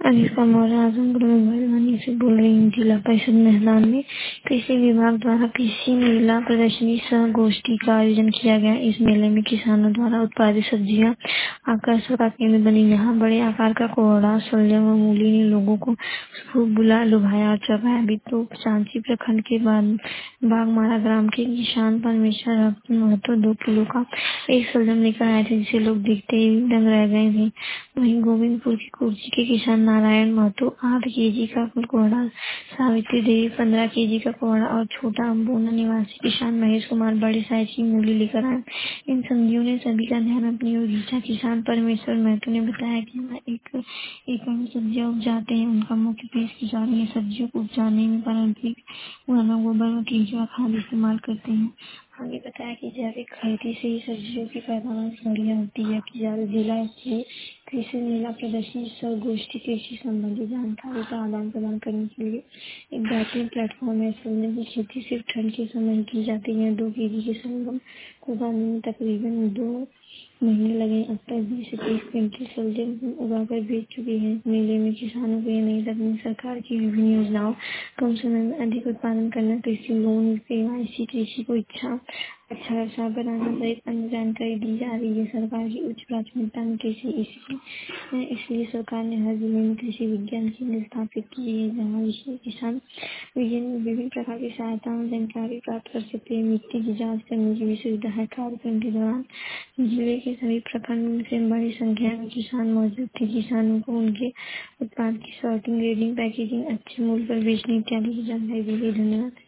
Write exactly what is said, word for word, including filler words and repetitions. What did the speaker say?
अनुष्का मौर्य आजमगढ़ में बागवानी से बोल रही हूँ। जिला परिषद मैदान में कृषि विभाग द्वारा कृषि मेला प्रदर्शनी सह गोष्ठी का आयोजन किया गया। इस मेले में किसानों द्वारा उत्पादित सब्जियां आकर्षण का केंद्र बनी। यहाँ बड़े आकार का कोहड़ा, शलजम और मूली ने लोगों को खूब बुला लुभाया और चौंकाया भी। तो चांची प्रखंड के बाद बागमारा ग्राम के किसान परमेश्वर महतो दो किलो का एक शलजम लेकर आए थे, जिसे लोग देखते ही दंग रह गए थे। वहीं गोविंदपुर की कुर्सी के किसान नारायण महतो आठ केजी का कोहड़ा, सावित्री देवी पंद्रह केजी का कोहड़ा और छोटा अम्बोना निवासी किसान महेश कुमार बड़े साइज की मूली लेकर आए। इन सब्जियों ने सभी का ध्यान अपनी ओर खींचा। किसान परमेश्वर महतो ने बताया कि वह एक एकड़ में सब्जियां उपजाते हैं। उनका मुख्य पेश किसानी है। सब्जियों को उपजाने में पारंपरिक पुराना गोबर और केंचुआ खाद इस्तेमाल करते हैं। आगे बताया कि जैविक खेती से ही सब्जियों की पैदावार बढ़िया होती है। कि जिला स्तरीय कृषि मेला प्रदर्शनी सह गोष्ठी कृषि संबंधी जानकारी का आदान प्रदान करने के लिए एक बेहतरीन प्लेटफॉर्म है। शलजम की खेती सिर्फ ठंड के समय ही की जाती है। दो केजी के शलजम को उगाने में तकरीबन दो महीने लगे। अब तक बीस से तीस क्विंटल शलजम उगाकर बेच चुकी है। मेले में किसानों को ये नई तकनीक, सरकार की विभिन्न योजनाओं, कम समय में अधिक उत्पादन करना, कृषि लोन, केवाईसी, कृषि को इच्छा अच्छा व्यवसाय बनाना सहित अन्य जानकारी दी जा रही है। सरकार की उच्च प्राथमिकता में कृषि इसलिए इसलिए सरकार ने हर जिले में कृषि विज्ञान केंद्र स्थापित किए हैं, जहाँ विशेष किसान विभिन्न विभिन्न प्रकार की सहायता और जानकारी प्राप्त कर सकते हैं। मिट्टी की जांच करने की भी सुविधा है। कार्यक्रम के दौरान जिले के सभी प्रखंड से बड़ी संख्या में किसान मौजूद थे। किसानों को उनके उत्पाद की सॉर्टिंग, ग्रेडिंग, पैकेजिंग, अच्छे मूल्य पर बेचने इत्यादि की जानकारी दी गई। धन्यवाद।